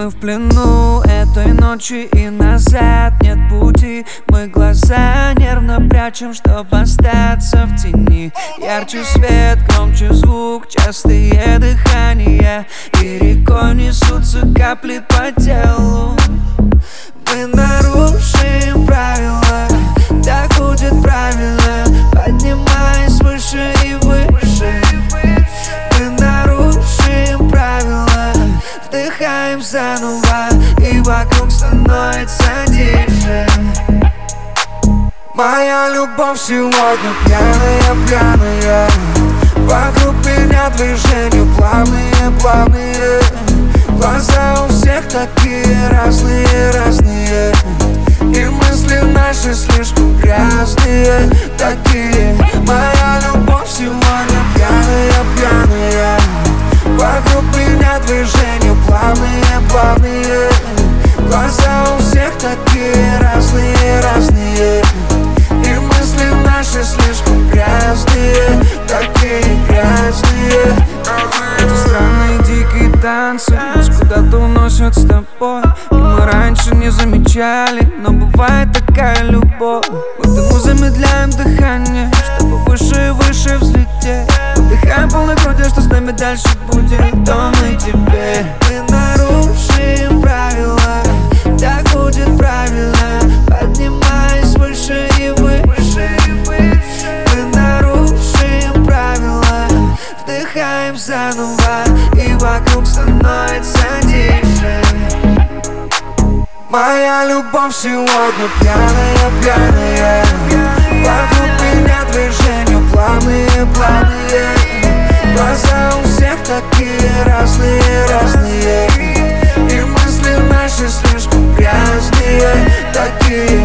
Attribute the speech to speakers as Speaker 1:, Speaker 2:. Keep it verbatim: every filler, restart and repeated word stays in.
Speaker 1: Мы в плену этой ночи и назад нет пути. Мы глаза нервно прячем, чтоб остаться в тени. Ярче свет, громче звук, частые дыхания, и рекой несутся капли по телу. Мы нарушим правила, так будет правильно, поднимаясь выше и выше. Мы нарушим правила, вдыхаем заново, и вокруг становится тише. Моя любовь сегодня пьяная, пьяная. Вокруг меня движения плавные, плавные. Глаза у всех такие разные, разные. И мысли наши слишком грязные, такие. Моя любовь сегодня пьяная, пьяная. Вокруг меня движения плавные, плавные. Глаза у всех такие разные, разные. И мысли наши слишком грязные, такие грязные. Эти странные дикие танцы нас куда-то уносят с тобой. И мы раньше не замечали, но бывает такая любовь. Будто мы замедляем дыхание, чтобы выше и выше взлететь. Вдыхаем полной грудью, что с нами дальше будет, то мы теперь. Мы нарушим правила, так будет правильно, поднимаясь выше и выше. Мы нарушим правила, вдыхаем заново, и вокруг становится тише. Моя любовь сегодня пьяная, пьяная. Вокруг меня движения плавные, плавные. Глаза у всех такие разные, разные. И мысли наши слишком грязные, такие.